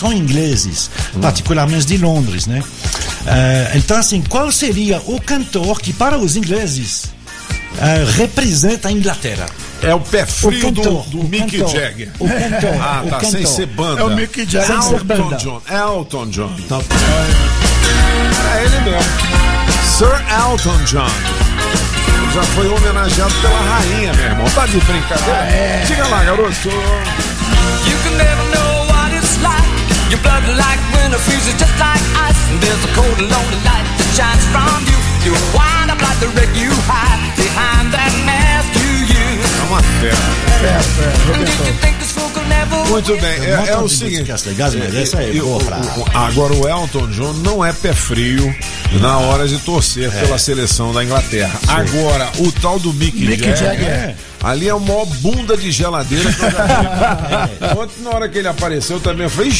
são ingleses, particularmente de Londres, né? Então, assim, qual seria o cantor que para os ingleses representa a Inglaterra? É o pé frio do Mick Jagger. O cantor. Ah, tá, sem ser banda. É o Mick Jagger. Elton John. Tá. É ele mesmo. Sir Elton John. Ele já foi homenageado pela rainha, meu irmão. Tá de brincadeira? Diga lá, garoto. You can never know what it's like. Your blood like winter freezes just like ice. And there's a cold and lonely light that shines from you. You wind up like the wreck you hide behind that mask you use. É uma terra. And did you think this fool could never Muito bem, é o seguinte. Agora o Elton John não é pé frio na hora de torcer pela seleção da Inglaterra. Sim. Agora, o tal do Mick Jagger ali é o maior bunda de geladeira que eu já vi. Ontem, na hora que ele apareceu, também eu falei,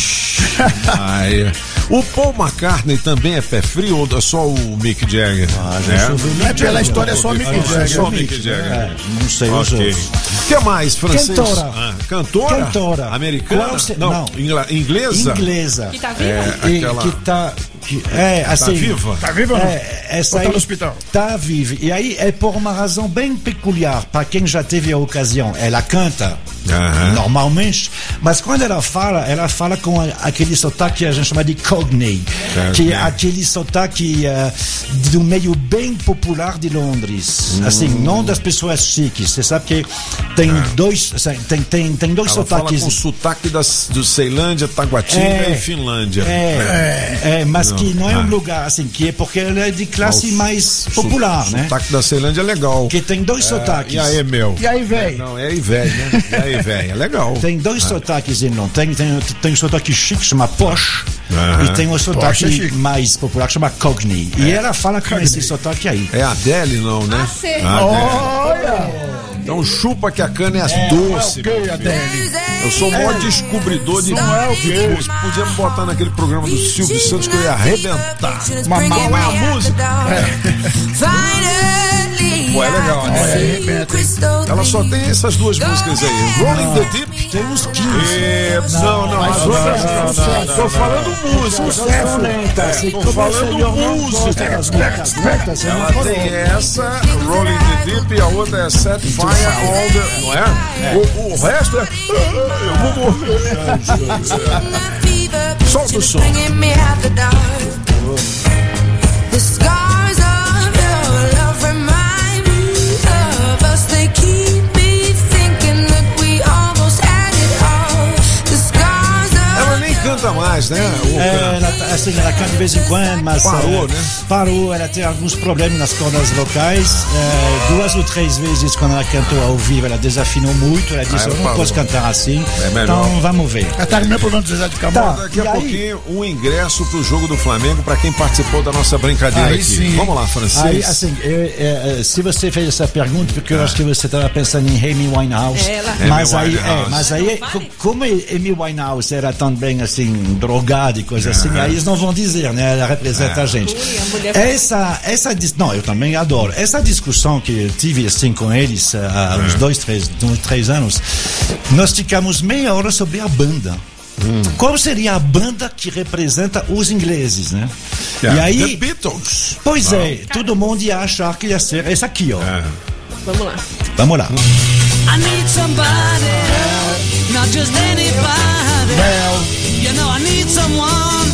o Paul McCartney também é pé frio ou é só o Mick Jagger? Não é pela história, é só o Mick Jagger. Só o Mick Jagger. Não sei os outros. O que mais, francês? Cantora? Cantora. Americana? Não, inglesa? Inglesa. Que tá viva? Assim, tá viva? Tá viva ou não? Essa ou tá aí no hospital? tá viva. E aí é por uma razão bem peculiar. Para quem já teve a ocasião, ela canta normalmente, mas quando ela fala com aquele sotaque que a gente chama de Cockney, que é aquele sotaque do meio bem popular de Londres. Assim, não das pessoas chiques. Você sabe que tem dois sotaques. Fala com sotaque do Ceilândia, Taguatinga e Finlândia. Mas que não é um lugar assim, que é porque ela é de classe mais popular, né? O sotaque da Ceilândia é legal. Que tem dois sotaques. E aí, meu? E aí, velho? Não, é aí, velho, né? E aí, velho? É legal. Tem dois sotaques em Londres. Tem um sotaque chique, chama Posh, e tem um sotaque mais popular, chama Cockney. E ela fala com esse sotaque aí. É Adele, não, né? Olha! Então chupa que a cana é doce. Eu sou o maior descobridor de coisas. Podíamos botar naquele programa do Silvio Santos que eu ia arrebentar. Uma música. Pô, é legal, né? Ela só tem essas duas músicas aí. Rolling the Deep. Tem uns 15. Não. As outras não. Tô falando música. Tô falando música. Ela tem essa, Rolling the Deep, e a outra é Set Fire All the... Não é? O resto é... Eu vou morrer. Solta o som. Canta mais, né? Ela canta de vez em quando, mas parou, né? Parou, ela tem alguns problemas nas cordas vocais. 2 ou 3 vezes quando ela cantou ao vivo, ela desafinou muito. Ela disse, eu não posso cantar assim. Então vamos ver. Ela tá no meu problema do Zezé de Camargo. Daqui a pouquinho, um ingresso pro jogo do Flamengo para quem participou da nossa brincadeira aqui. Sim. Vamos lá, Francisco. Aí, assim, se você fez essa pergunta, porque eu acho que você estava pensando em Amy Winehouse. Mas aí, como Amy Winehouse era também assim, drogada e coisa assim, aí eles não vão dizer, né? Ela representa a gente. Não, eu também adoro. Essa discussão que eu tive assim com eles há uns 3 anos, nós ficamos meia hora sobre a banda. Qual seria a banda que representa os ingleses, né? E aí, The Beatles. Pois todo mundo ia achar que ia ser essa aqui, ó. Vamos lá. I need somebody, not just anybody. You know I need someone.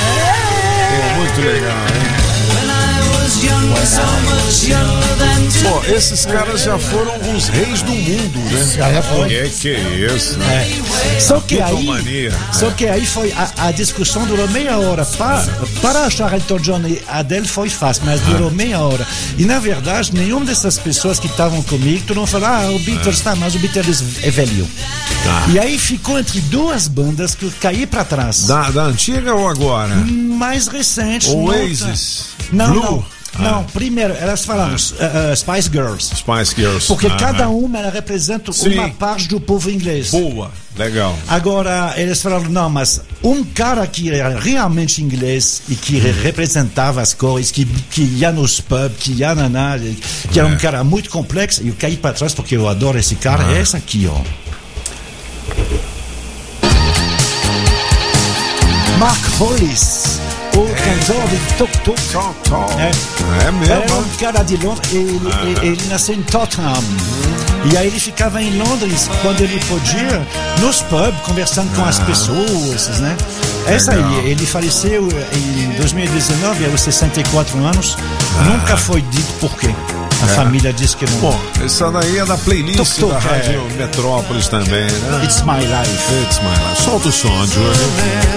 Muito legal, hein? When I was young, so much younger than today. Pô, esses caras já foram os reis do mundo, né? Já foi. Que isso, né? Só que aí foi a discussão durou meia hora. Para achar Elton John e Adele foi fácil, mas durou meia hora. E na verdade, nenhuma dessas pessoas que estavam comigo, todo mundo falou, o Beatles mas o Beatles é velho. E aí ficou entre duas bandas que eu caí pra trás. Da antiga ou agora? Mais recente. Oasis. Não. Não, primeiro, elas falaram Spice Girls. Spice Girls. Porque cada uma ela representa uma parte do povo inglês. Boa, legal. Agora, eles falaram, não, mas um cara que era realmente inglês e que representava as cores, que ia nos pubs, que ia que era um cara muito complexo, e eu caí para trás porque eu adoro esse cara, é esse aqui, ó. Mark Hollis, o cantor de Tok Tok. É mesmo? É um cara de Londres, ele nasceu em Tottenham. E aí ele ficava em Londres, quando ele podia, nos pubs, conversando com as pessoas, né? Essa aí, ele faleceu em 2019, aos 64 anos. Nunca foi dito por quê. A família diz que não. Bom, essa daí é da playlist da Rádio Metrópolis também, né? It's My Life. It's My Life. Solta o som, Júlio.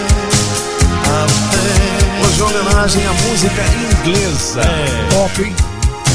Hoje homenagem à música inglesa. Top, hein?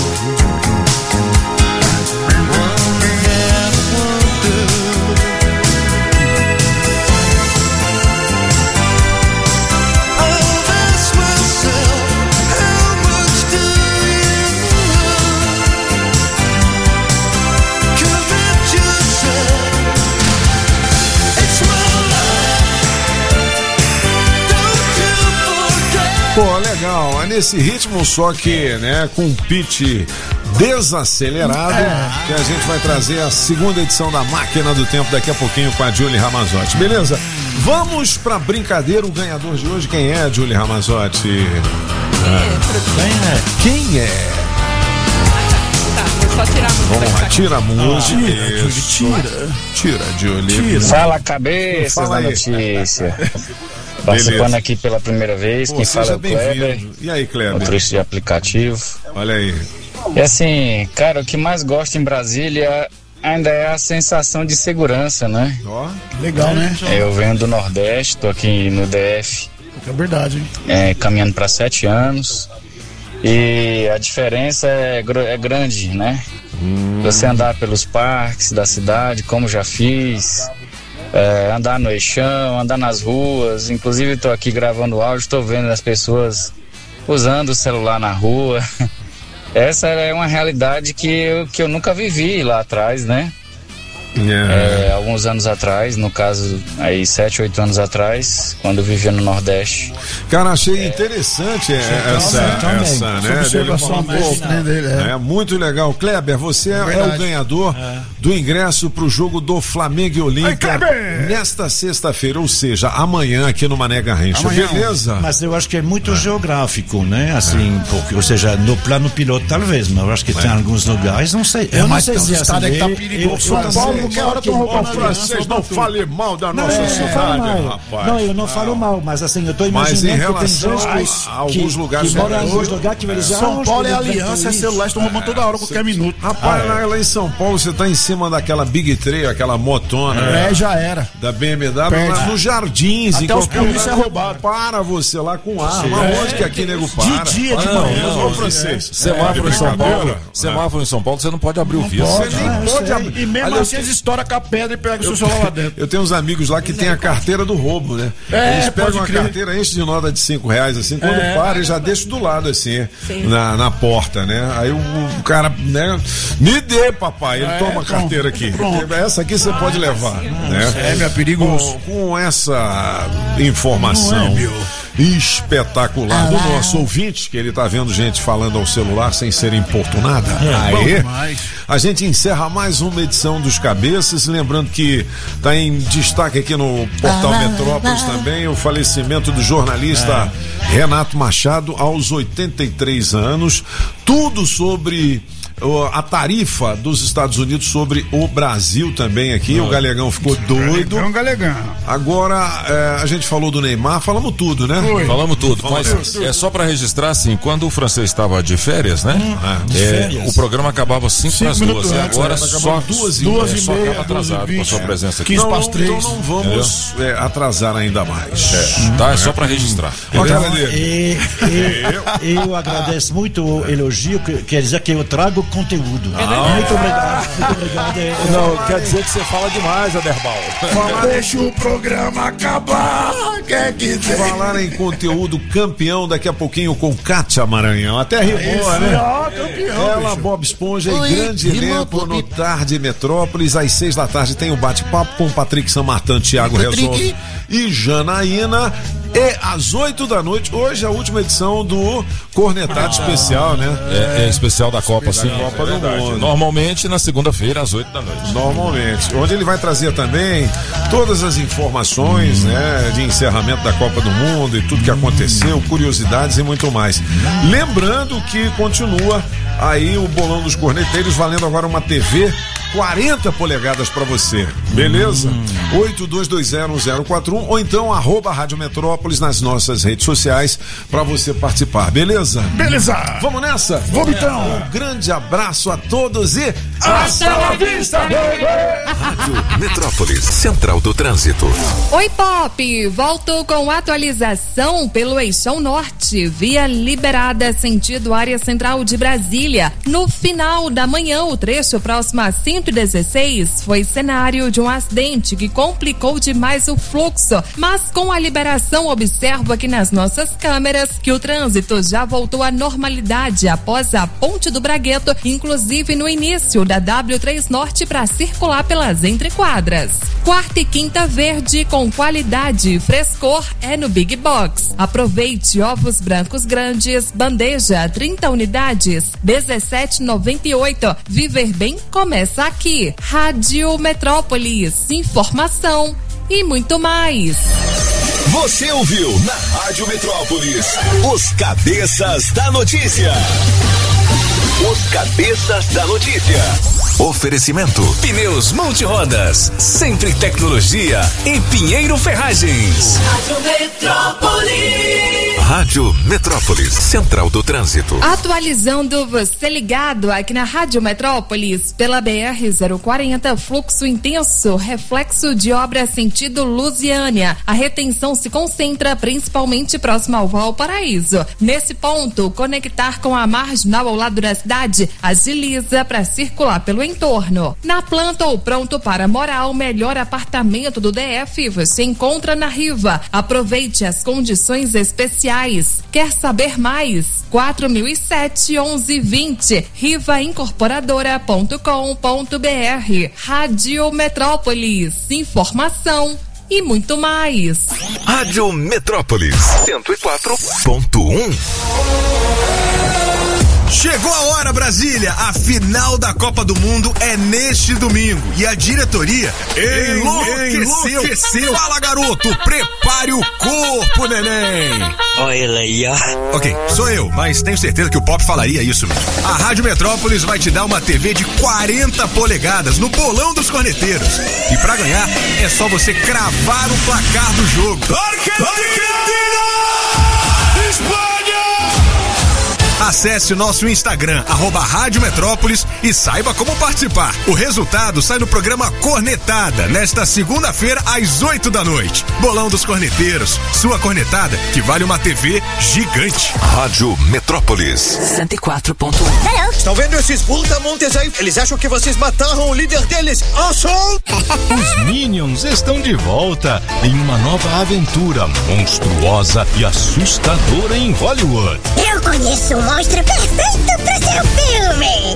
Pô, legal, é nesse ritmo só que, né, com um pitch desacelerado, que a gente vai trazer a segunda edição da Máquina do Tempo daqui a pouquinho com a Julie Ramazotti, beleza? Vamos pra brincadeira, o ganhador de hoje, quem é, Julie Ramazotti? Quem é? Tá, vou só tirar a música. Vamos lá, tira a música. Tira, Julie. Fala, cabeças da notícia. Participando aqui pela primeira vez, quem fala é o Kleber. E aí, Kleber? Motorista de aplicativo. Olha aí. E assim, cara, o que mais gosto em Brasília ainda é a sensação de segurança, né? Ó, legal, né? Eu venho do Nordeste, tô aqui no DF. É verdade, hein? Caminhando para 7 anos. E a diferença é grande, né? Você andar pelos parques da cidade, como já fiz. Andar no eixão, andar nas ruas. Inclusive estou aqui gravando áudio, estou vendo as pessoas usando o celular na rua. Essa é uma realidade que eu nunca vivi lá atrás, né? Alguns anos atrás, no caso aí 7, 8 anos atrás, quando eu vivia no Nordeste. Cara, achei interessante essa, né? É muito legal. Kleber, você é o ganhador do ingresso pro jogo do Flamengo e Olímpia nesta sexta-feira, ou seja, amanhã aqui no Mané Garrincha, beleza? Mas eu acho que é muito geográfico, né? Assim, porque, ou seja, no plano piloto talvez, mas eu acho que tem alguns lugares, não sei. Eu não sei se é assim. Tá perigoso. São Paulo, qualquer hora estão roubando francês, não fale mal da nossa cidade, rapaz. Não, eu não falo mal, mas assim, eu tô imaginando que tem gente a alguns lugares que moram em alguns lugares que vai dizer, São Paulo é aliança, é celular, estão roubando toda hora, qualquer minuto. Rapaz, lá em São Paulo você tá em cima daquela Big Trail, aquela motona. Já era. Da BMW, mas nos jardins, até os polícia é roubado. Para você lá com arma. Onde que aqui nego para? De dia, de manhã. Ô, francês. Semáforo em São Paulo. Semáforo em São Paulo, você não pode abrir o vidro. Você nem pode abrir. E mesmo assim eles estouram com a pedra e pegam o seu celular lá dentro. Eu tenho uns amigos lá que tem a carteira do roubo, né? Eles pegam a carteira, enchem de nota de R$5, assim, quando para, eles já deixam do lado, assim, na porta, né? Aí o cara, né? Me dê, papai. Ele toma a carteira aqui. Essa aqui você pode levar, né? Meu, perigoso. Com essa informação espetacular do nosso ouvinte, que ele tá vendo gente falando ao celular sem ser importunada. Aí, a gente encerra mais uma edição dos Cabeças, lembrando que tá em destaque aqui no Portal Metrópolis também o falecimento do jornalista Renato Machado aos 83 anos, tudo sobre a tarifa dos Estados Unidos sobre o Brasil também aqui. O Galegão ficou doido. Galegão. Agora, a gente falou do Neymar, falamos tudo, né? Falamos tudo, mas é só pra registrar assim, quando o francês estava de férias, né? O programa acabava 5 para as 2 e agora só 2h30, só acaba atrasado com a sua presença aqui. 15 para as 3. Então não vamos atrasar ainda mais. É só pra registrar. Eu agradeço muito o elogio, quer dizer que eu trago conteúdo. Muito obrigado. Não, quer dizer que você fala demais, Aderbal. Deixa o programa acabar. Quer dizer. Falar em conteúdo, campeão daqui a pouquinho com Kátia Maranhão. Até rimou, né? Ela, Bob Esponja e grande elenco no Tarde Metrópolis. Às 6 da tarde tem o bate-papo com Patrick Samartan, Thiago Resolve e Janaína. E às 8 da noite, hoje a última edição do Cornetado Especial, né? É especial da Copa, sim. Copa do Mundo. Normalmente na segunda-feira, às 8 da noite. Normalmente. Onde ele vai trazer também todas as informações, né? De encerramento da Copa do Mundo e tudo que aconteceu, curiosidades e muito mais. Lembrando que continua aí o Bolão dos Corneteiros, valendo agora uma TV 40 polegadas pra você, beleza? 82201041 ou então @Rádio Metrópolis nas nossas redes sociais pra você participar, beleza? Beleza! Vamos nessa? Vamos então! Um grande abraço a todos e hasta la vista, baby! Rádio Metrópolis, Central do Trânsito. Oi, Pop! Volto com atualização pelo Eixão Norte, via liberada sentido área central de Brasília. No final da manhã, o trecho próximo a 116 foi cenário de um acidente que complicou demais o fluxo, mas com a liberação observo aqui nas nossas câmeras que o trânsito já voltou à normalidade após a Ponte do Bragueto, inclusive no início da W3 Norte para circular pelas entrequadras. Quarta e quinta verde com qualidade e frescor é no Big Box. Aproveite ovos brancos grandes, bandeja 30 unidades, 17,98. Viver bem começa aqui. Rádio Metrópolis, informação e muito mais. Você ouviu na Rádio Metrópolis os Cabeças da Notícia. Os Cabeças da Notícia. Oferecimento Pneus Multirodas, sempre tecnologia em Pinheiro Ferragens. Rádio Metrópolis. Rádio Metrópolis, Central do Trânsito. Atualizando você ligado aqui na Rádio Metrópolis, pela BR-040, fluxo intenso, reflexo de obra sentido Lusiânia. A retenção se concentra principalmente próximo ao Valparaíso. Nesse ponto, conectar com a marginal ao lado da cidade agiliza para circular pelo entorno. Na planta ou pronto para morar, o melhor apartamento do DF você encontra na Riva. Aproveite as condições especiais. Quer saber mais? 4007-1120 rivaincorporadora.com.br. Rádio Metrópolis, informação e muito mais. Rádio Metrópolis 104.1. Chegou a hora, Brasília! A final da Copa do Mundo é neste domingo e a diretoria enlouqueceu. Fala, garoto! Prepare o corpo, neném! Olha ele aí, ó. Ok, sou eu, mas tenho certeza que o Pop falaria isso mesmo. A Rádio Metrópolis vai te dar uma TV de 40 polegadas no Bolão dos Corneteiros. E pra ganhar, é só você cravar o placar do jogo. Argentina! Espanha! Acesse o nosso Instagram, @Rádio Metrópolis e saiba como participar. O resultado sai no programa Cornetada, nesta segunda-feira, às 8 da noite. Bolão dos Corneteiros, sua cornetada que vale uma TV gigante. Rádio Metrópolis 104.1. Estão vendo esses brutamontes aí? Eles acham que vocês mataram o líder deles. Os Minions estão de volta em uma nova aventura monstruosa e assustadora em Hollywood. Eu conheço um monstro perfeito pro seu filme.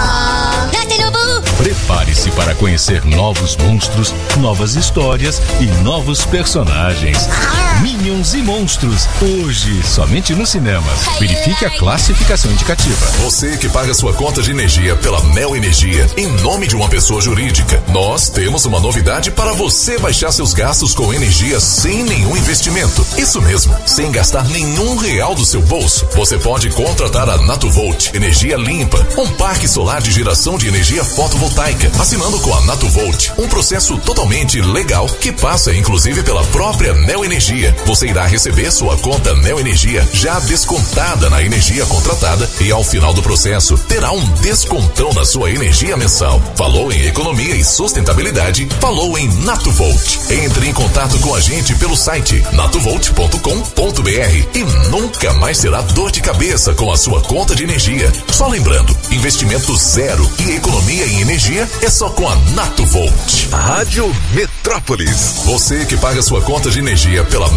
Prepare-se para conhecer novos monstros, novas histórias e novos personagens. Minions e Monstros, hoje somente nos cinemas. Verifique a classificação indicativa. Você que paga sua conta de energia pela Neo Energia em nome de uma pessoa jurídica, nós temos uma novidade para você baixar seus gastos com energia sem nenhum investimento. Isso mesmo, sem gastar nenhum real do seu bolso. Você pode contratar a Natuvolt Energia Limpa, um parque solar de geração de energia fotovoltaica. Assinando com a Natuvolt, um processo totalmente legal que passa inclusive pela própria Neo Energia. Você irá receber sua conta Neo Energia já descontada na energia contratada e ao final do processo terá um descontão na sua energia mensal. Falou em economia e sustentabilidade? Falou em Natuvolt. Entre em contato com a gente pelo site natuvolt.com.br e nunca mais terá dor de cabeça com a sua conta de energia. Só lembrando, investimento zero e economia em energia é só com a Natuvolt. Rádio Metrópolis. Você que paga sua conta de energia pela Neo Energia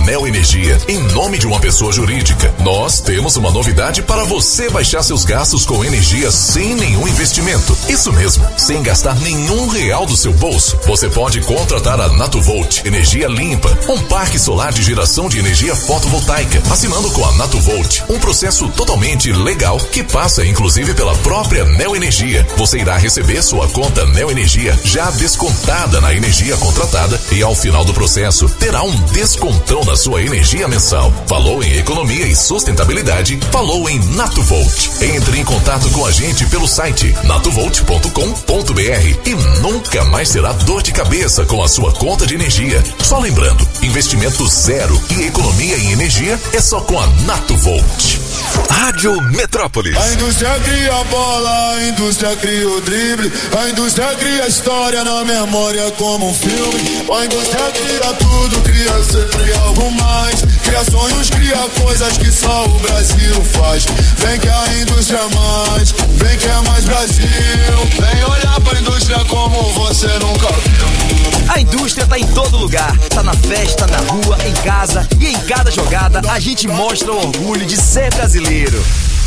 Energia, em nome de uma pessoa jurídica. Nós temos uma novidade para você baixar seus gastos com energia sem nenhum investimento. Isso mesmo, sem gastar nenhum real do seu bolso. Você pode contratar a Natuvolt Energia Limpa, um parque solar de geração de energia fotovoltaica, assinando com a Natuvolt, um processo totalmente legal que passa inclusive pela própria Neoenergia. Você irá receber sua conta Neoenergia já descontada na energia contratada e ao final do processo terá um descontão na sua energia mensal. Falou em economia e sustentabilidade? Falou em Natuvolt. Entre em contato com a gente pelo site natuvolt.com.br e nunca mais terá dor de cabeça com a sua conta de energia. Só lembrando, investimento zero e economia em energia é só com a Natuvolt. Rádio Metrópolis. A indústria cria a bola, a indústria cria o drible, a indústria cria a história na memória como um filme. A indústria cria tudo, cria sempre algo mais. Cria sonhos, cria coisas que só o Brasil faz. Vem que a indústria é mais, vem que é mais Brasil. Vem olhar pra indústria como você nunca viu. A indústria tá em todo lugar, tá na festa, na rua, em casa e em cada jogada a gente mostra o orgulho de ser brasileiro.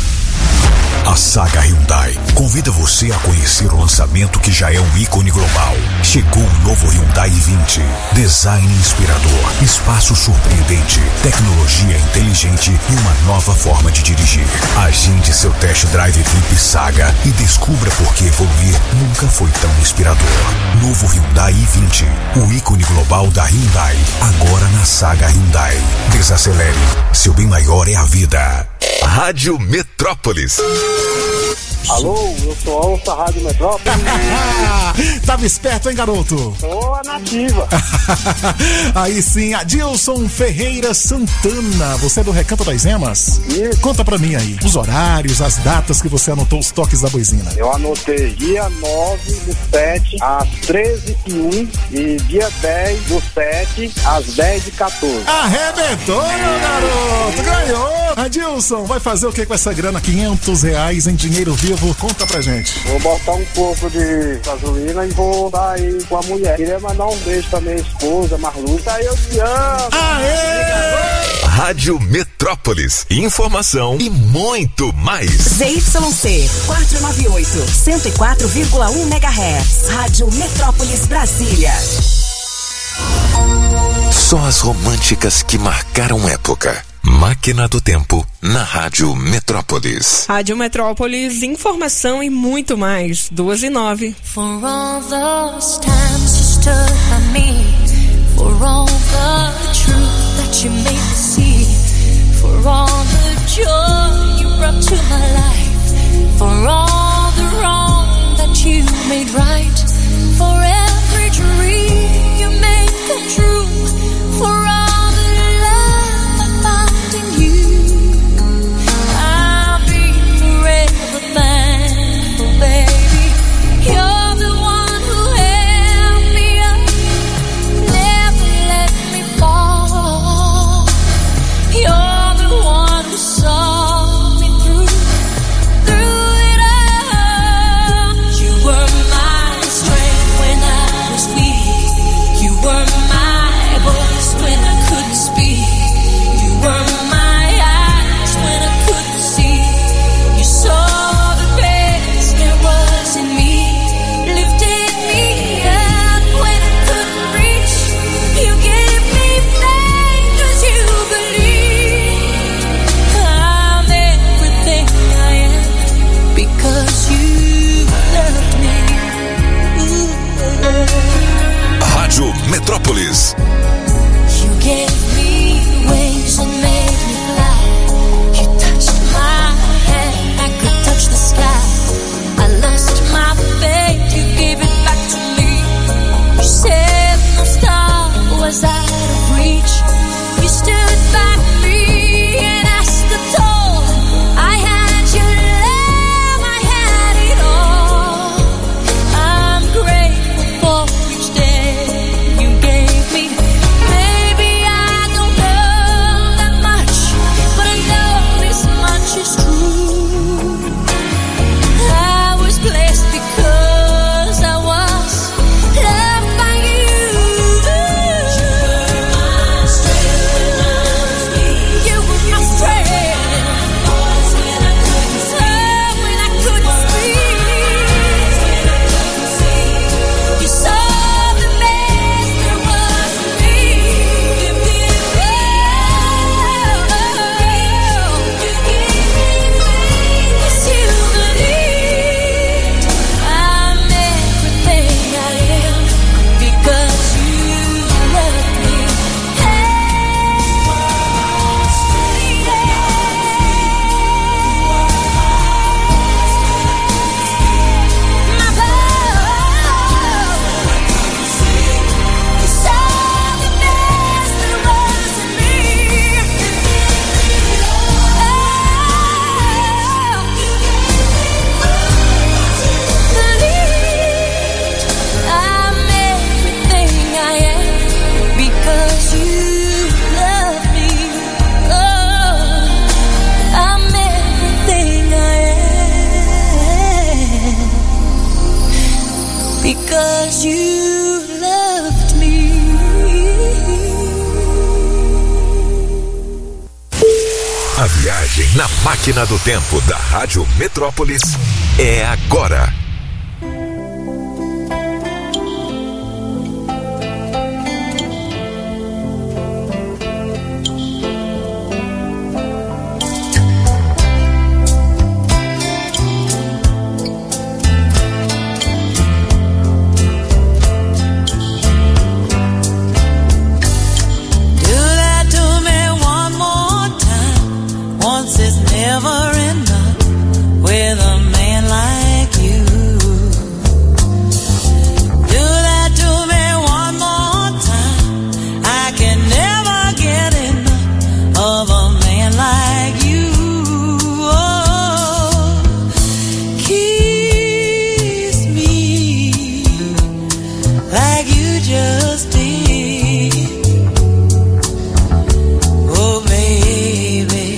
A Saga Hyundai convida você a conhecer o lançamento que já é um ícone global. Chegou o novo Hyundai i20. Design inspirador, espaço surpreendente, tecnologia inteligente e uma nova forma de dirigir. Agende seu test drive VIP Saga e descubra por que evoluir nunca foi tão inspirador. Novo Hyundai i20, o ícone global da Hyundai, agora na Saga Hyundai. Desacelere, seu bem maior é a vida. Rádio Metrópolis. Alô, eu sou a Onça Rádio Metrópolis. Tava esperto, hein, garoto? Sou a nativa. Aí sim, Adilson Ferreira Santana. Você é do Recanto das Emas? Isso. Conta pra mim aí, os horários, as datas que você anotou os toques da boizina. Eu anotei dia 9/7 às 13h01 e dia 10/7 às 10h14. Arrebentou, meu garoto! Ganhou! Adilson, vai fazer o que com essa grana? R$500 em dinheiro vivo? Conta pra gente. Vou botar um pouco de gasolina e vou sair com a mulher. Queria mandar um beijo pra minha esposa, Marluca. Aí eu te amo. Aê! Rádio Metrópolis. Informação e muito mais. ZYC 498, 104,1 MHz. Rádio Metrópolis Brasília. Só as românticas que marcaram época. Máquina do Tempo, na Rádio Metrópolis. Rádio Metrópolis, informação e muito mais. 2:09. For all those times you stood by me, for all the truth that you made me see, for all the joy you brought to my life, for all the wrong that you made right, for every dream you made come true, for all you gave me faith 'cause you believe. A viagem na máquina do tempo da Rádio Metrópolis é agora. Never enough with a man like you. Do that to me one more time. I can never get enough of a man like you. Oh, kiss me like you just did. Oh, baby.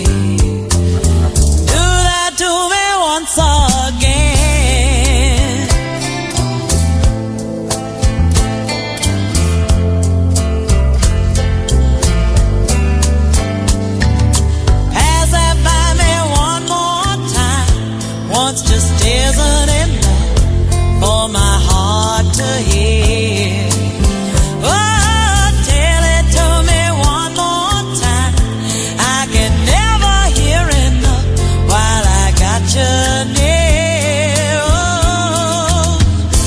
Just isn't enough for my heart to hear. Oh, tell it to me one more time. I can never hear enough while I got you near. Oh,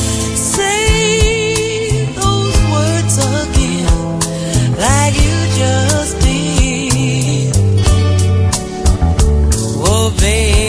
say those words again like you just did. Oh, baby.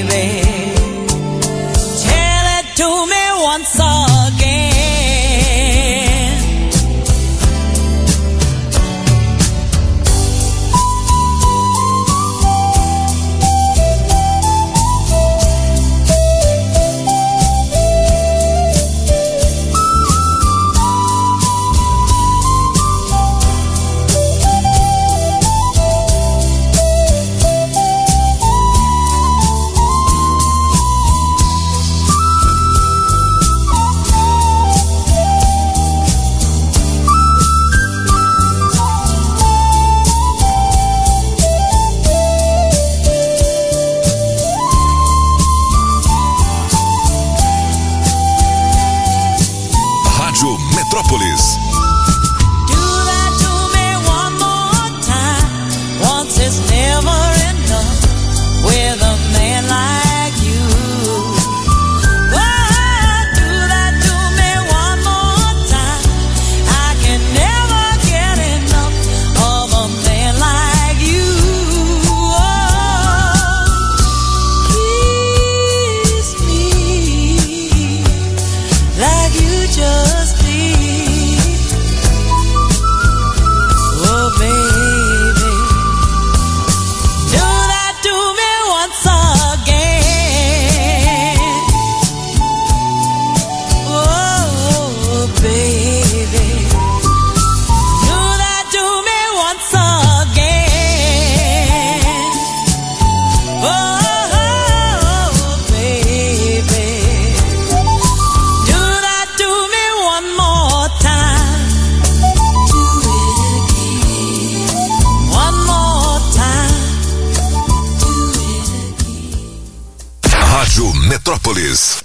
Metrópolis.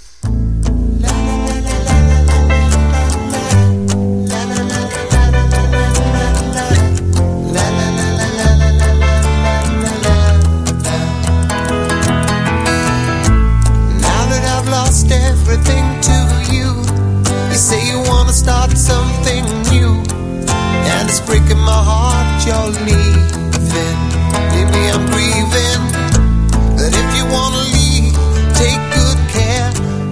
Breaking my heart, you're leaving. Maybe I'm grieving. But if you wanna leave, take good care.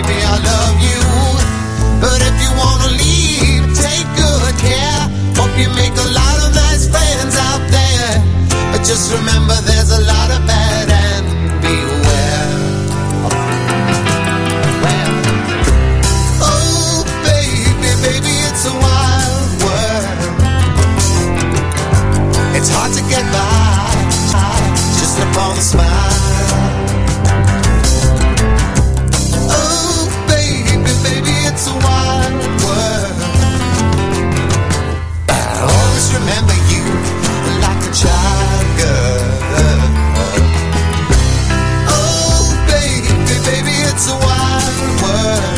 baby, I love you. But if you wanna leave, take good care. Hope you make a lot of nice friends out there. But just remember there's a lot of bad and beware. Oh, baby, it's a wild world. It's hard to get by just upon a smile. Oh, baby, it's a wild world. I'll always remember you like a child girl. Oh, baby, it's a wild world.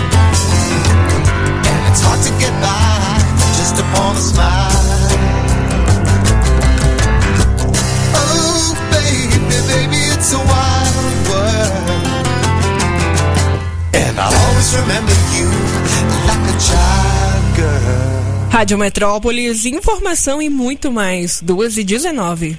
And it's hard to get by just upon a smile. Oh, baby, it's a wild world. And I'll always remember you like a child girl. Rádio Metrópolis, informação e muito mais. 2h19.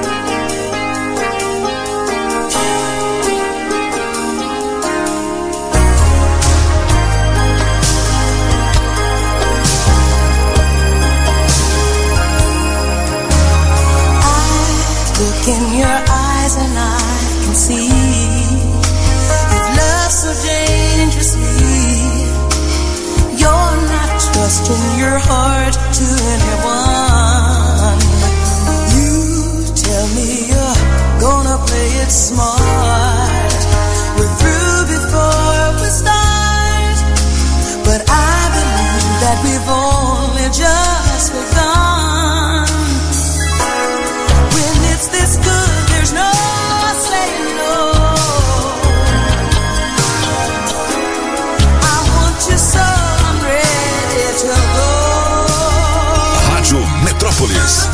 Look in your eyes and I can see you've loved so dangerously. You're not trusting your heart to anyone. You tell me you're gonna play it smart. We're through before we start, but I believe that we've only just begun. When it's this good, there's no saying no. I want you so I'm ready to go. Rádio Metrópolis.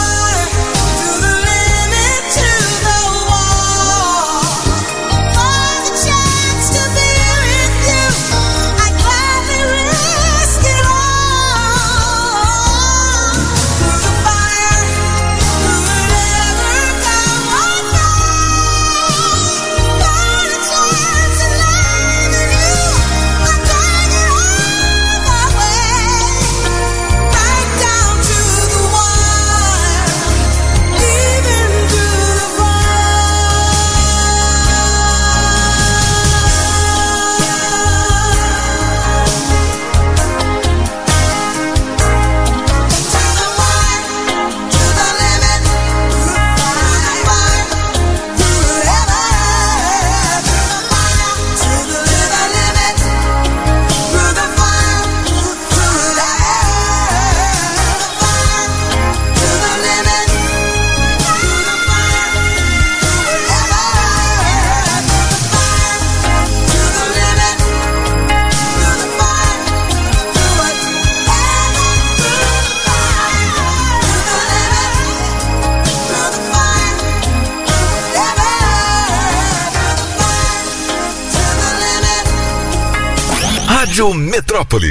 Rádio Metrópolis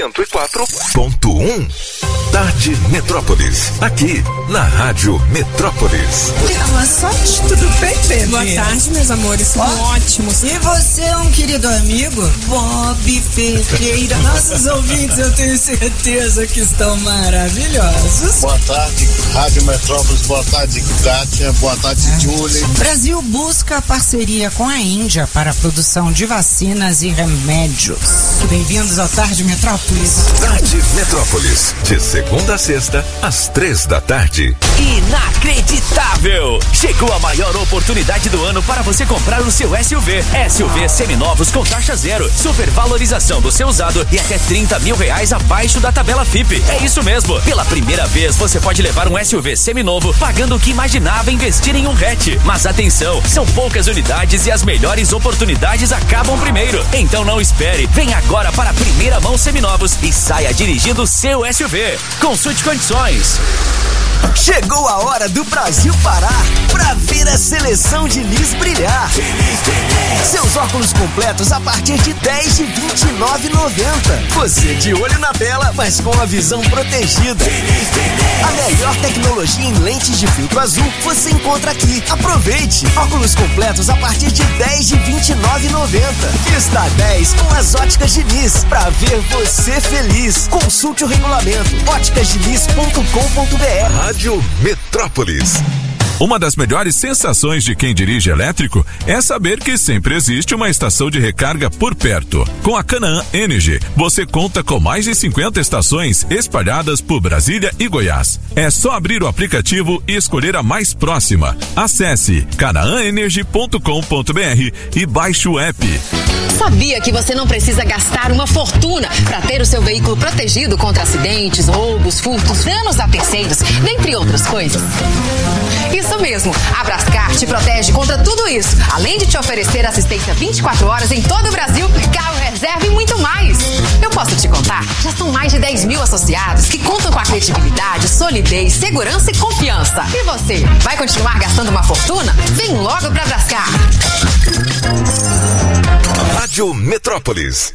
104.1. Tarde Metrópolis, aqui na Rádio Metrópolis. Boa sorte, tudo bem, Pedro? Boa tarde, meus amores, são ótimos. E você é um querido amigo? Bob Ferreira. Nossos ouvintes, eu tenho certeza que estão maravilhosos. Boa tarde, Rádio Metrópolis. Boa tarde, Kátia. Boa tarde, Julie. Brasil busca parceria com a Índia para a produção de vacinas e remédios. Bem-vindos ao Tarde Metrópolis. Tarde Metrópolis, de segunda a sexta, às 3 da tarde. Inacreditável! Chegou a maior oportunidade do ano para você comprar o seu SUV. SUV seminovos com taxa zero, supervalorização do seu usado e até R$30 mil abaixo da tabela FIPE. É isso mesmo! Pela primeira vez você pode levar um SUV seminovo pagando o que imaginava investir em um hatch. Mas atenção, são poucas unidades e as melhores oportunidades acabam primeiro. Então não espere, vem agora para a primeira mão seminovos e saia dirigindo o seu SUV. Consulte condições. Chegou a hora do Brasil parar pra ver a seleção de Lis brilhar. Seus óculos completos a partir de 10 de 29,90. Você de olho na tela, mas com a visão protegida. A melhor tecnologia em lentes de filtro azul você encontra aqui. Aproveite! Óculos completos a partir de 10 de 29,90. Está 10 com as óticas de Lis pra ver você feliz. Consulte o regulamento óticasdelis.com.br. Rádio Metrópolis. Uma das melhores sensações de quem dirige elétrico é saber que sempre existe uma estação de recarga por perto. Com a Canaã Energy, você conta com mais de 50 estações espalhadas por Brasília e Goiás. É só abrir o aplicativo e escolher a mais próxima. Acesse canaãenergy.com.br e baixe o app. Sabia que você não precisa gastar uma fortuna para ter o seu veículo protegido contra acidentes, roubos, furtos, danos a terceiros, dentre outras coisas? Isso mesmo, a Brascar te protege contra tudo isso, além de te oferecer assistência 24 horas em todo o Brasil, carro reserva e muito mais. Eu posso te contar? Já são mais de 10 mil associados que contam com a credibilidade, solidez, segurança e confiança. E você, vai continuar gastando uma fortuna? Vem logo pra Brascar. Rádio Metrópolis.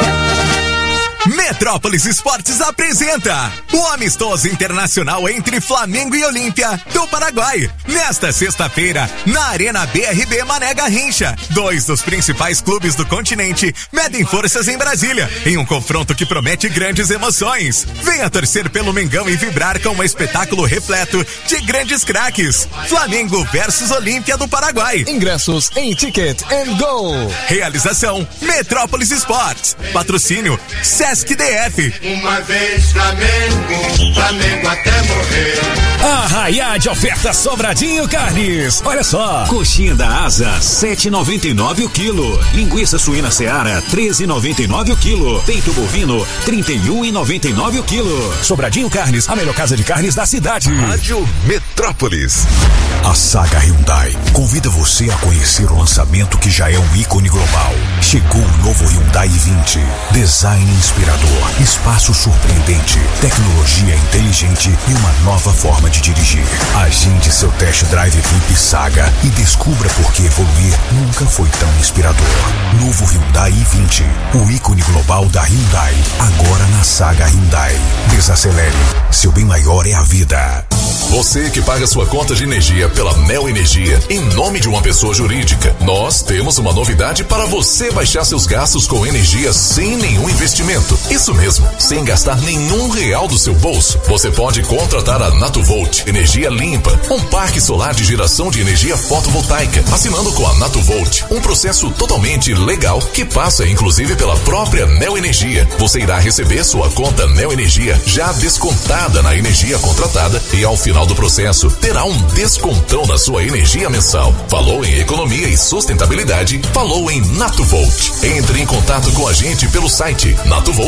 Metrópolis Esportes apresenta o amistoso internacional entre Flamengo e Olímpia do Paraguai. Nesta sexta-feira, na Arena BRB Mané Garrincha, 2 dos principais clubes do continente medem forças em Brasília, em um confronto que promete grandes emoções. Venha torcer pelo Mengão e vibrar com um espetáculo repleto de grandes craques. Flamengo versus Olímpia do Paraguai. Ingressos em Ticket and Go. Realização Metrópolis Esportes. Patrocínio Sesc DF. Uma vez Flamengo, Flamengo até morrer. Arraiá de oferta Sobradinho Carnes. Olha só. Coxinha da Asa, 7,99 o quilo. Linguiça suína Seara, 13,99 o quilo. Peito bovino, 31,99 o quilo. Sobradinho Carnes, a melhor casa de carnes da cidade. Rádio Metrópolis. A Saga Hyundai convida você a conhecer o lançamento que já é um ícone global. Chegou o novo Hyundai i20. Design inspirador, espaço surpreendente, tecnologia inteligente e uma nova forma de dirigir. Agende seu test drive VIP Saga e descubra por que evoluir nunca foi tão inspirador. Novo Hyundai i20, o ícone global da Hyundai, agora na Saga Hyundai. Desacelere, seu bem maior é a vida. Você que paga sua conta de energia pela Neo Energia em nome de uma pessoa jurídica, nós temos uma novidade para você baixar seus gastos com energia sem nenhum investimento. Isso mesmo, sem gastar nenhum real do seu bolso. Você pode contratar a Natuvolt, energia limpa, um parque solar de geração de energia fotovoltaica, assinando com a Natuvolt, um processo totalmente legal que passa inclusive pela própria Neo Energia. Você irá receber sua conta Neo Energia já descontada na energia contratada e ao final do processo terá um descontão na sua energia mensal. Falou em economia e sustentabilidade, falou em Natuvolt. Entre em contato com a gente pelo site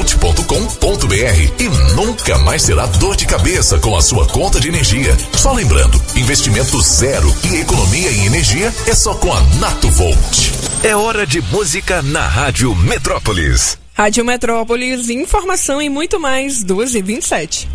natuvolt.com.br e nunca mais terá dor de cabeça com a sua conta de energia. Só lembrando, investimento zero e economia em energia é só com a Natuvolt. É hora de música na Rádio Metrópolis. Rádio Metrópolis, informação e muito mais, 2h27.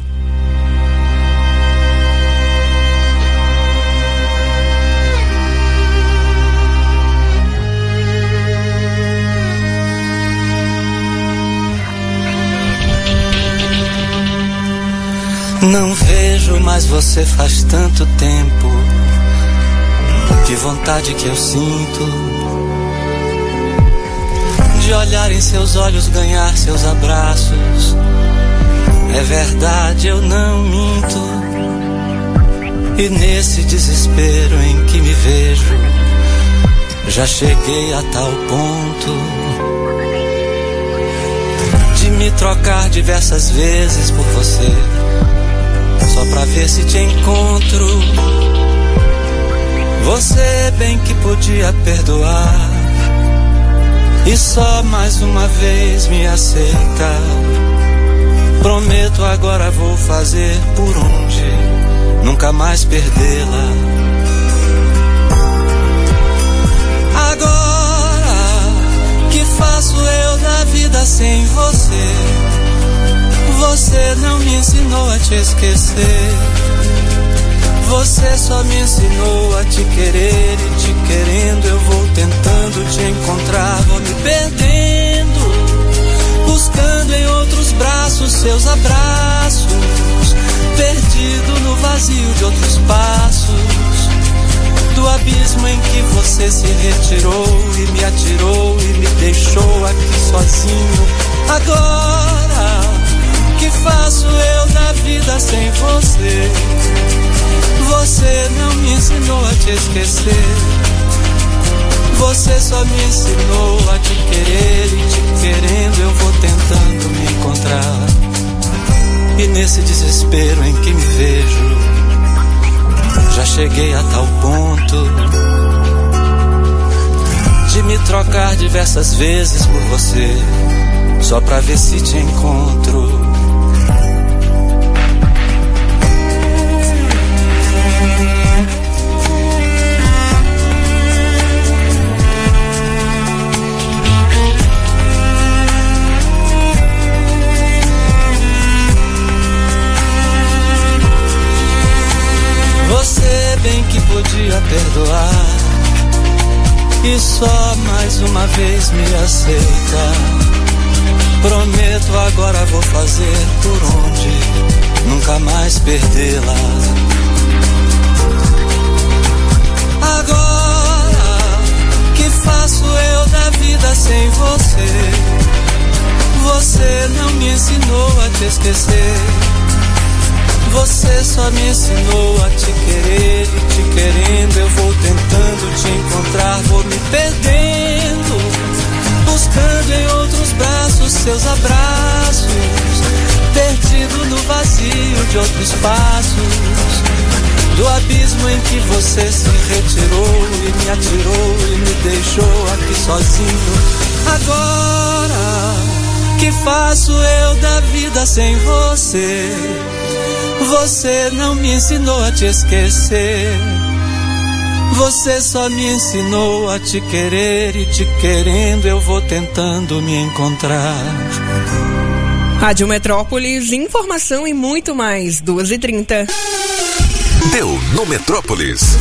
Não vejo mais você faz tanto tempo. Que vontade que eu sinto de olhar em seus olhos, ganhar seus abraços. É verdade, eu não minto. E nesse desespero em que me vejo, já cheguei a tal ponto de me trocar diversas vezes por você, só pra ver se te encontro. Você bem que podia perdoar e só mais uma vez me aceitar. Prometo agora vou fazer por onde nunca mais perdê-la. Agora que faço eu da vida sem você? Você não me ensinou a te esquecer. Você só me ensinou a te querer e te querendo eu vou tentando te encontrar, vou me perdendo, buscando em outros braços seus abraços, perdido no vazio de outros passos, do abismo em que você se retirou e me atirou e me deixou aqui sozinho. Agora, que faço eu da vida sem você? Você não me ensinou a te esquecer. Você só me ensinou a te querer e te querendo eu vou tentando me encontrar. E nesse desespero em que me vejo, já cheguei a tal ponto de me trocar diversas vezes por você, só pra ver se te encontro. Você bem que podia perdoar e só mais uma vez me aceita. Prometo agora vou fazer por onde nunca mais perdê-la. Agora, que faço eu da vida sem você? Você não me ensinou a te esquecer. Você só me ensinou a te querer e te querendo eu vou tentando te encontrar, vou me perdendo, buscando em outros braços seus abraços, perdido no vazio de outros passos, do abismo em que você se retirou e me atirou e me deixou aqui sozinho. Agora, que faço eu da vida sem você? Você não me ensinou a te esquecer. Você só me ensinou a te querer e te querendo eu vou tentando me encontrar. Rádio Metrópolis, informação e muito mais. 2h30. Deu no Metrópolis.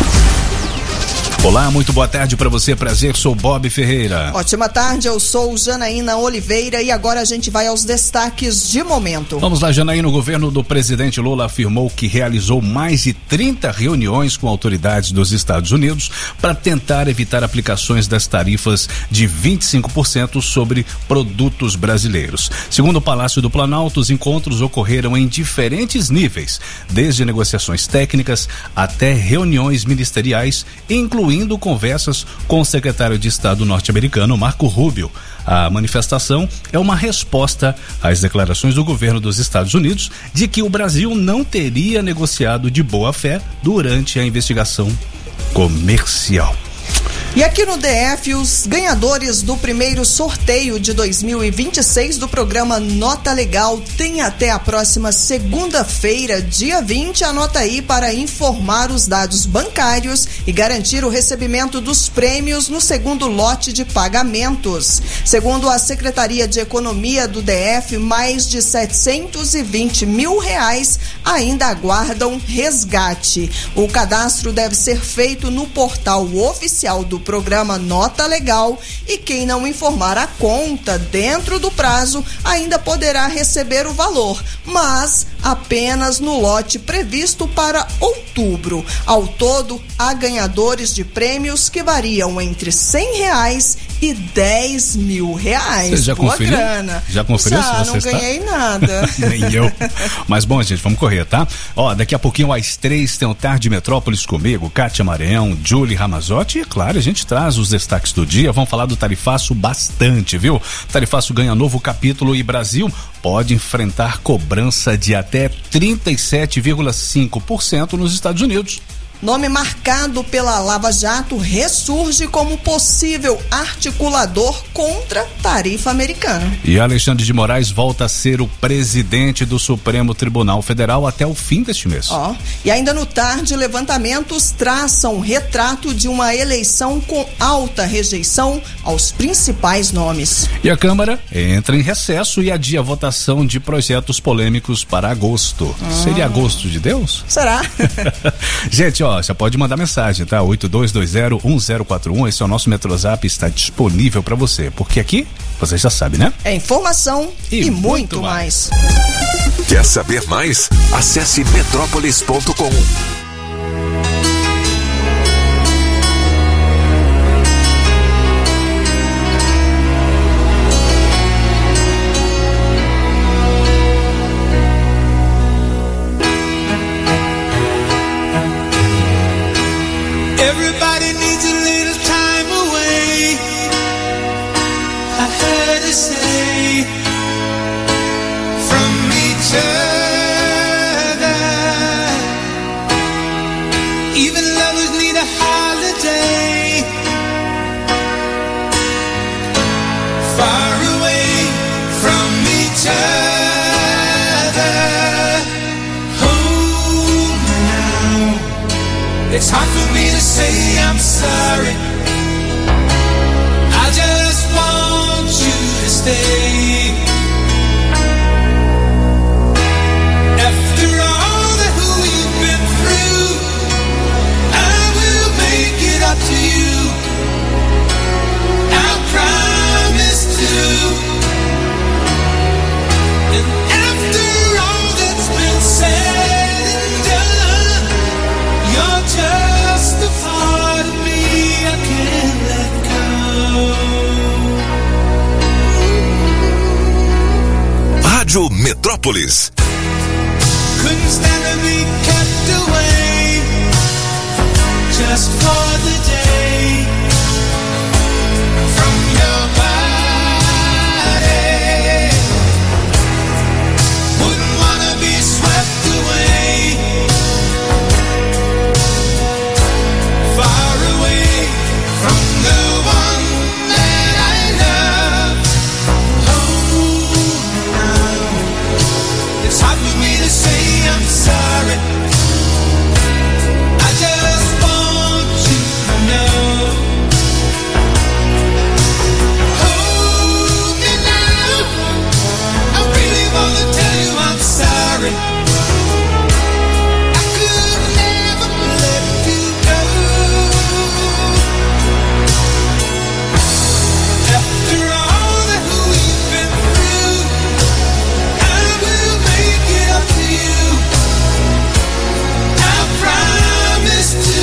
Olá, muito boa tarde para você, prazer, sou Bob Ferreira. Ótima tarde, eu sou Janaína Oliveira e agora a gente vai aos destaques de momento. Vamos lá, Janaína, o governo do presidente Lula afirmou que realizou mais de 30 reuniões com autoridades dos Estados Unidos para tentar evitar aplicações das tarifas de 25% sobre produtos brasileiros. Segundo o Palácio do Planalto, os encontros ocorreram em diferentes níveis, desde negociações técnicas até reuniões ministeriais, incluindo conversas com o secretário de Estado norte-americano Marco Rubio. A manifestação é uma resposta às declarações do governo dos Estados Unidos de que o Brasil não teria negociado de boa fé durante a investigação comercial. E aqui no DF, os ganhadores do primeiro sorteio de 2026 do programa Nota Legal têm até a próxima segunda-feira, dia 20, anota aí para informar os dados bancários e garantir o recebimento dos prêmios no segundo lote de pagamentos. Segundo a Secretaria de Economia do DF, mais de R$720 mil ainda aguardam resgate. O cadastro deve ser feito no portal oficial do programa Nota Legal e quem não informar a conta dentro do prazo ainda poderá receber o valor, mas apenas no lote previsto para outubro. Ao todo, há ganhadores de prêmios que variam entre R$100 e R$10 mil. Você já Boa conferiu? grana. Já conferiu? Já, se não você ganhei nada. Nem eu. Mas bom, gente, vamos correr, tá? Ó, daqui a pouquinho às 3 tem o Tarde Metrópolis comigo, Kátia Maranhão, Julie Ramazotti e, claro, a gente traz os destaques do dia. Vamos falar do tarifaço bastante, viu? Tarifaço ganha novo capítulo e Brasil pode enfrentar cobrança de até 37,5% nos Estados Unidos. nome marcado pela Lava Jato, ressurge como possível articulador contra a tarifa americana. E Alexandre de Moraes volta a ser o presidente do Supremo Tribunal Federal até o fim deste mês. E ainda no tarde, levantamentos traçam um retrato de uma eleição com alta rejeição aos principais nomes. E a Câmara entra em recesso e adia a votação de projetos polêmicos para agosto. Seria agosto de Deus? Será? Gente, você pode mandar mensagem, tá? 82201041, esse é o nosso Metrozap, está disponível para você, porque aqui, você já sabe, né? É informação e muito mais. Quer saber mais? Acesse metrópolis.com. Everybody needs a little time away. I heard her say from each other. Even lovers need a holiday. Far away from each other. Hold me now. It's hard for me to say I'm sorry. I just want you to stay. After all that we've been through, I will make it up to you. I promise to. And after all that's been said and done, you're just a part of me I can't let go. Rádio Metrópolis. Couldn't stand to be kept away just for the day from your body. Wouldn't wanna be swept away. Far away from the one that I love. Oh, now it's hard for me to say I'm sorry. I just want you to know. Hold me now. I really wanna tell you I'm sorry. I could never let you go. After all that we've been through, I will make it up to you. I promise to.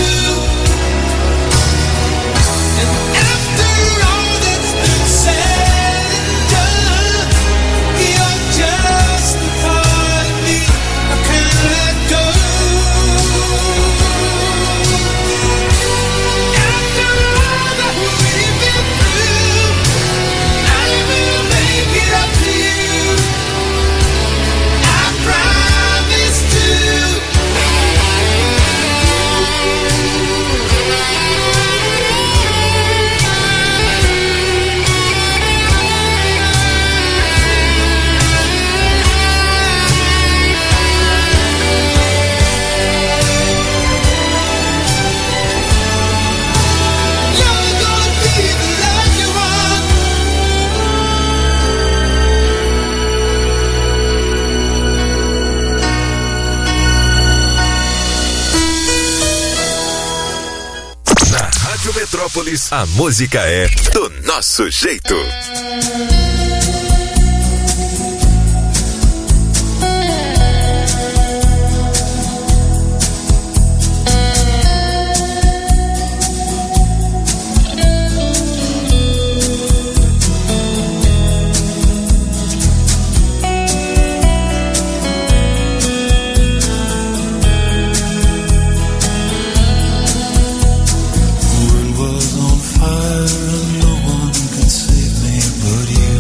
And after all that's been said and done, you're just a part of me I can't let go. After all that we've been through, I will make it up to you. I promise to. You're gonna be the love you want. Na Rádio Metrópolis, a música é do nosso jeito. The world was on fire and no one could save me but you.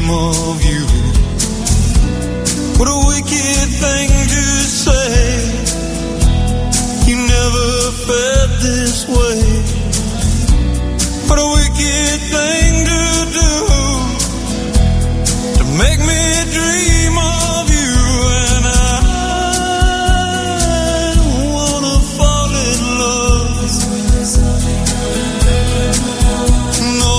dream of you. What a wicked thing to say. You never felt this way. What a wicked thing to do, to make me dream of you. And I don't wanna fall in love. No,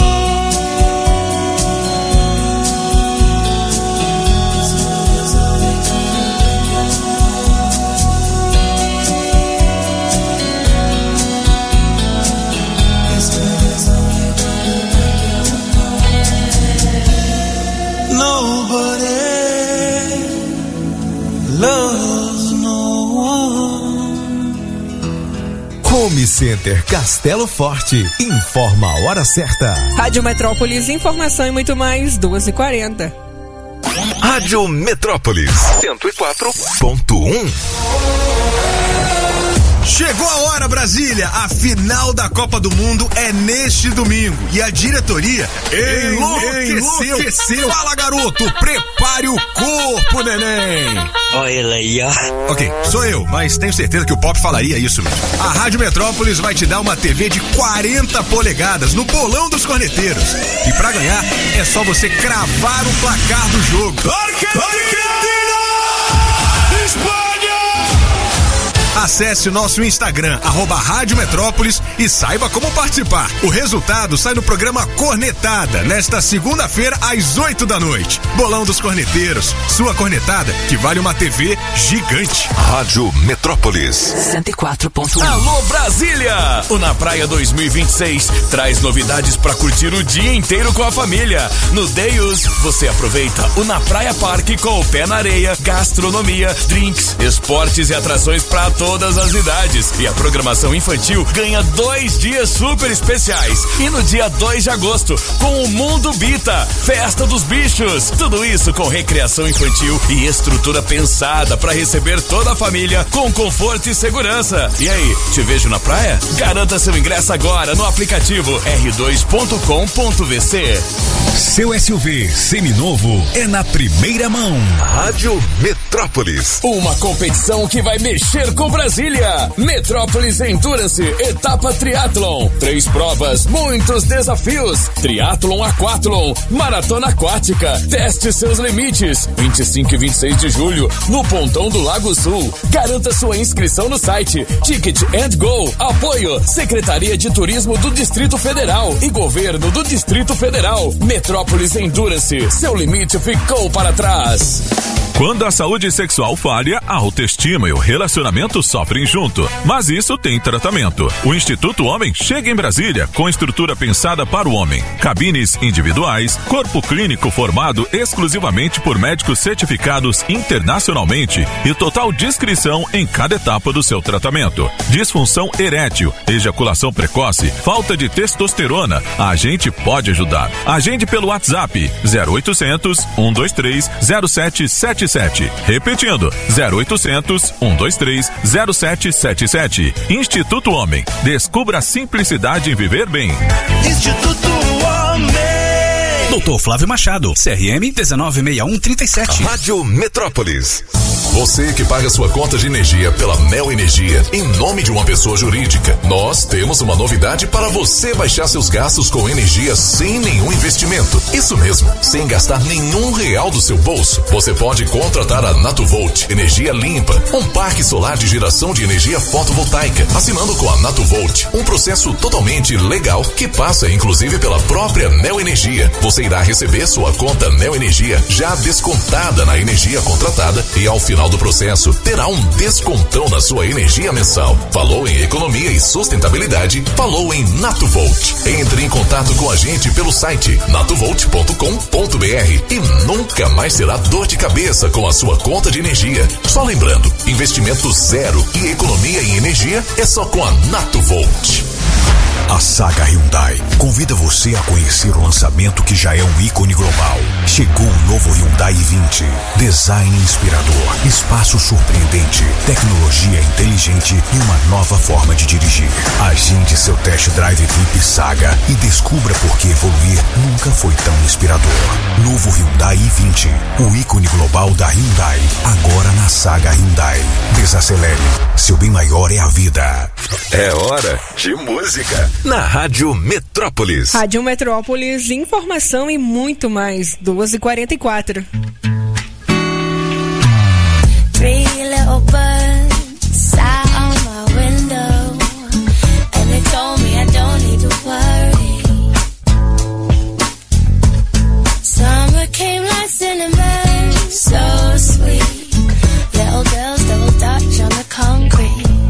Home Center Castelo Forte informa a hora certa. Rádio Metrópolis, informação e muito mais, 2h40. Rádio Metrópolis 104.1. Chegou a hora, Brasília! A final da Copa do Mundo é neste domingo e a diretoria enlouqueceu. Fala, garoto! Prepare o corpo, neném! Olha ele aí, ó. Ok, sou eu, mas tenho certeza que o Pop falaria isso mesmo. A Rádio Metrópolis vai te dar uma TV de 40 polegadas no bolão dos corneteiros. E pra ganhar, é só você cravar o placar do jogo. Argentina! Espanha! Acesse o nosso Instagram, @Rádio Metrópolis, e saiba como participar. O resultado sai no programa Cornetada, nesta segunda-feira, às 8 da noite. Bolão dos Corneteiros, sua cornetada que vale uma TV gigante. Rádio Metrópolis 104.1. Alô, Brasília! O Na Praia 2026 traz novidades para curtir o dia inteiro com a família. No Deus, você aproveita o Na Praia Parque com o pé na areia, gastronomia, drinks, esportes e atrações para todas as idades. E a programação infantil ganha 2 dias super especiais. E no dia 2 de agosto, com o Mundo Bita, Festa dos Bichos. Tudo isso com recreação infantil e estrutura pensada para receber toda a família com conforto e segurança. E aí, te vejo na praia? Garanta seu ingresso agora no aplicativo r2.com.vc. Seu SUV seminovo é na primeira mão. Rádio Metrópolis. Uma competição que vai mexer com Brasília. Metrópolis Endurance, etapa triatlon. 3 provas, muitos desafios. Triatlon Aquatlon, maratona aquática. Teste seus limites. 25 e 26 de julho, no Pontão do Lago Sul. Garanta sua inscrição no site Ticket and Go. Apoio Secretaria de Turismo do Distrito Federal e Governo do Distrito Federal. Metrópolis Endurance, seu limite ficou para trás. Quando a saúde sexual falha, a autoestima e o relacionamento sofrem junto. Mas isso tem tratamento. O Instituto Homem chega em Brasília com estrutura pensada para o homem. Cabines individuais, corpo clínico formado exclusivamente por médicos certificados internacionalmente e total discrição em cada etapa do seu tratamento. Disfunção erétil, ejaculação precoce, falta de testosterona. A gente pode ajudar. Agende pelo WhatsApp 0800 123 0777. Repetindo, 0800 123 0777. Instituto Homem. Descubra a simplicidade em viver bem. Instituto Homem. Doutor Flávio Machado, CRM 196137. Rádio Metrópolis. Você que paga sua conta de energia pela Neo Energia em nome de uma pessoa jurídica, nós temos uma novidade para você baixar seus gastos com energia sem nenhum investimento. Isso mesmo, sem gastar nenhum real do seu bolso. Você pode contratar a Natuvolt Energia Limpa, um parque solar de geração de energia fotovoltaica, assinando com a Natuvolt, um processo totalmente legal que passa inclusive pela própria Neo Energia. Você irá receber sua conta Neo Energia já descontada na energia contratada e ao final do processo terá um descontão na sua energia mensal. Falou em economia e sustentabilidade? Falou em Natuvolt. Entre em contato com a gente pelo site natuvolt.com.br e nunca mais terá dor de cabeça com a sua conta de energia. Só lembrando, investimento zero e economia em energia é só com a Natuvolt. A Saga Hyundai convida você você a conhecer o lançamento que já é um ícone global. Chegou o novo Hyundai i20. Design inspirador, espaço surpreendente, tecnologia inteligente e uma nova forma de dirigir. Agende seu test drive Trip Saga e descubra por que evoluir nunca foi tão inspirador. Novo Hyundai i20, o ícone global da Hyundai, agora na saga Hyundai. Desacelere, seu bem maior é a vida. É hora de música na Rádio Metrópolis. Rádio Metrópolis, informação e muito mais. 2h44. Three little birds sat on my window, and they told me I don't need to worry. Summer came like cinnamon, so sweet. Little girls double dutch on the concrete.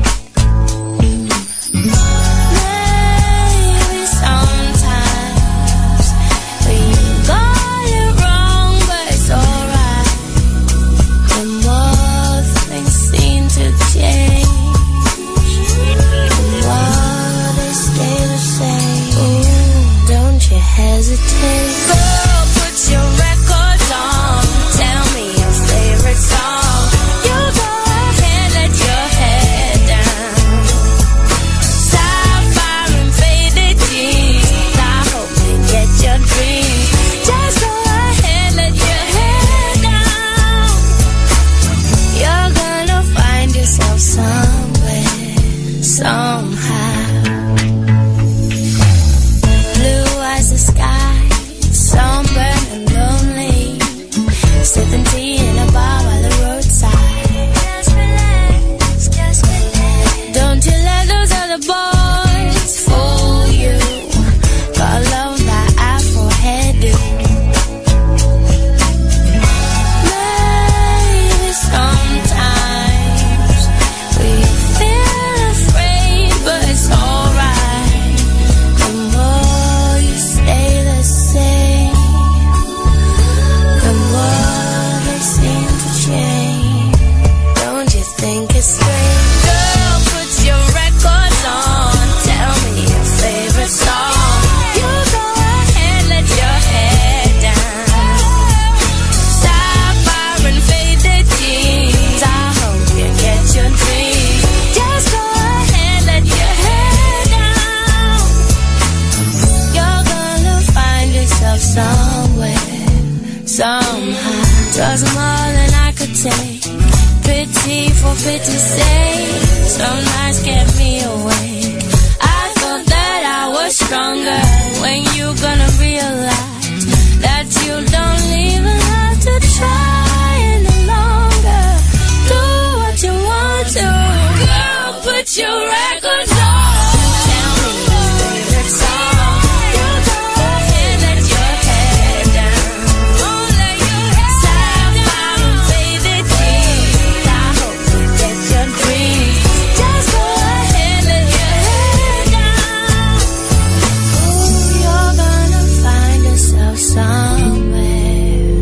Maybe sometimes we got it wrong, but it's alright. The more things seem to change, the more they stay the same. Ooh, don't you hesitate. Girl, put your records on. Tell me your favorite song. You go ahead, let your head down. Sapphire and faded jeans. I hope you get your dreams. Just go ahead, let your head down. You're gonna find yourself somewhere, somehow. Blue as the sky, sunburned and lonely, sipping tea in a bar by the roadside. Just relax, just relax. Don't you let those other boys fool you. Got love that Afro hairdo. Maybe sometimes we feel afraid, but it's alright. The more you stay the same, the more they seem to change. Don't you think it's strange? Girl, put your records on. Tell me your favorite song. You go ahead, let your head down. Sapphire and faded jeans. I hope you get your dreams. Just go ahead, let your head down. You're gonna find yourself somewhere, somehow. Doesn't more than I could take. Pity for pity's sake. Some nights kept me awake. I thought that I was stronger. When you gonna realize that you don't even have to try any longer? Do what you want to. Girl, put your records on. Tell me your favorite song. You go ahead, let your head down. Let your head Sapphire and faded jeans. I hope you get your dreams. Just go ahead, let your head down. Ooh, you're gonna find yourself somewhere,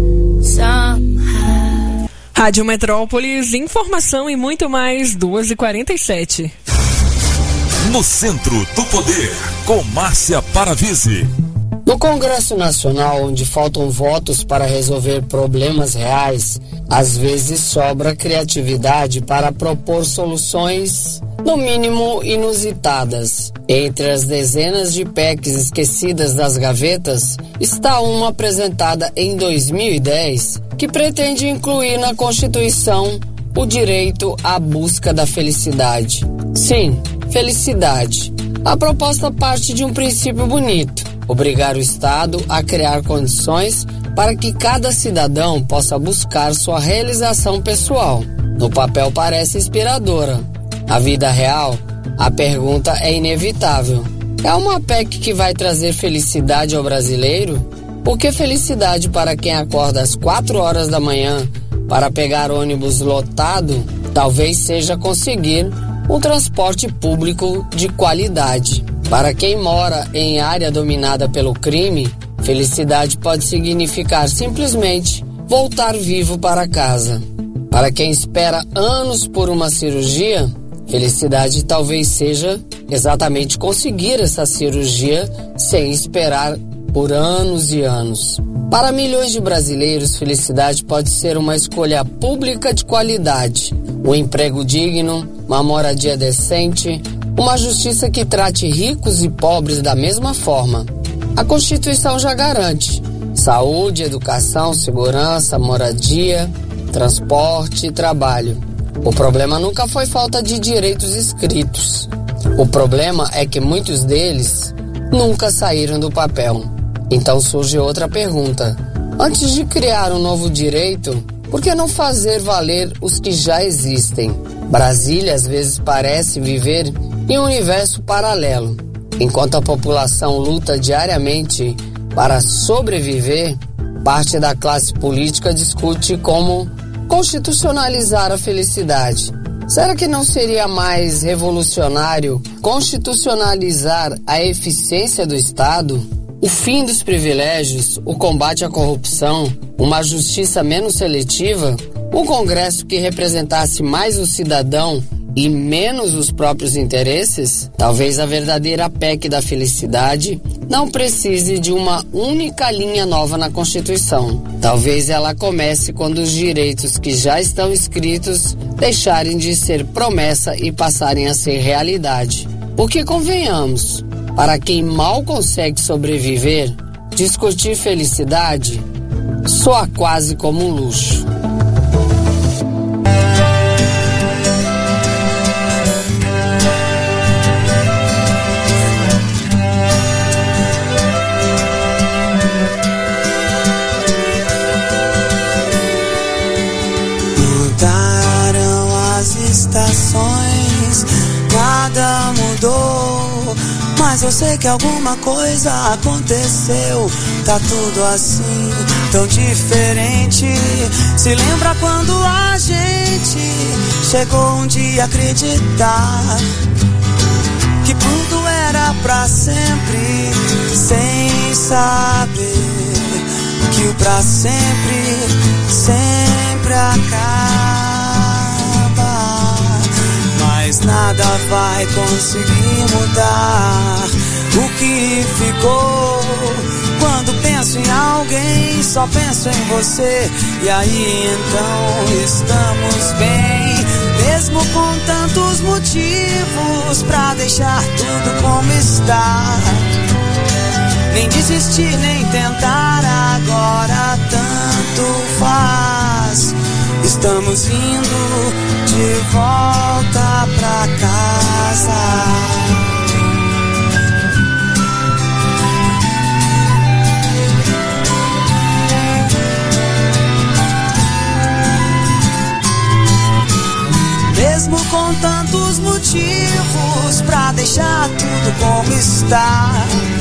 somehow. Rádio Metrópolis, informação e muito mais. 2h47. No centro do poder, com Márcia Paravise. No Congresso Nacional, onde faltam votos para resolver problemas reais, às vezes sobra criatividade para propor soluções, no mínimo inusitadas. Entre as dezenas de PECs esquecidas das gavetas, está uma apresentada em 2010 que pretende incluir na Constituição o direito à busca da felicidade. Sim, felicidade. A proposta parte de um princípio bonito: obrigar o Estado a criar condições para que cada cidadão possa buscar sua realização pessoal. No papel parece inspiradora. Na vida real, a pergunta é inevitável: é uma PEC que vai trazer felicidade ao brasileiro? Porque felicidade para quem acorda às 4 horas da manhã para pegar ônibus lotado talvez seja conseguir um transporte público de qualidade. Para quem mora em área dominada pelo crime, felicidade pode significar simplesmente voltar vivo para casa. Para quem espera anos por uma cirurgia, Felicidade talvez seja exatamente conseguir essa cirurgia sem esperar por anos e anos. Para milhões de brasileiros, felicidade pode ser uma escolha pública de qualidade, um emprego digno, uma moradia decente, uma justiça que trate ricos e pobres da mesma forma. A Constituição já garante saúde, educação, segurança, moradia, transporte e trabalho. O problema nunca foi falta de direitos escritos. O problema é que muitos deles nunca saíram do papel. Então surge outra pergunta. Antes de criar um novo direito, por que não fazer valer os que já existem? Brasília às vezes parece viver em um universo paralelo. Enquanto a população luta diariamente para sobreviver, parte da classe política discute como constitucionalizar a felicidade. Será que não seria mais revolucionário constitucionalizar a eficiência do Estado? O fim dos privilégios, o combate à corrupção, uma justiça menos seletiva, um Congresso que representasse mais o cidadão e menos os próprios interesses? Talvez a verdadeira PEC da felicidade não precise de uma única linha nova na Constituição. Talvez ela comece quando os direitos que já estão escritos deixarem de ser promessa e passarem a ser realidade. Porque convenhamos, para quem mal consegue sobreviver, discutir felicidade soa quase como um luxo. Mudaram as estações, nada mudou, mas eu sei que alguma coisa aconteceu. Tá tudo assim, tão diferente. Se lembra quando a gente chegou um dia a acreditar que tudo era pra sempre, sem saber que o pra sempre sempre acaba. Mas nada vai conseguir mudar o que ficou. Quando penso em alguém, só penso em você. E aí então estamos bem, mesmo com tantos motivos pra deixar tudo como está. Nem desistir, nem tentar, agora tanto faz. Estamos indo de volta pra casa. Mesmo com tantos motivos pra deixar tudo como está.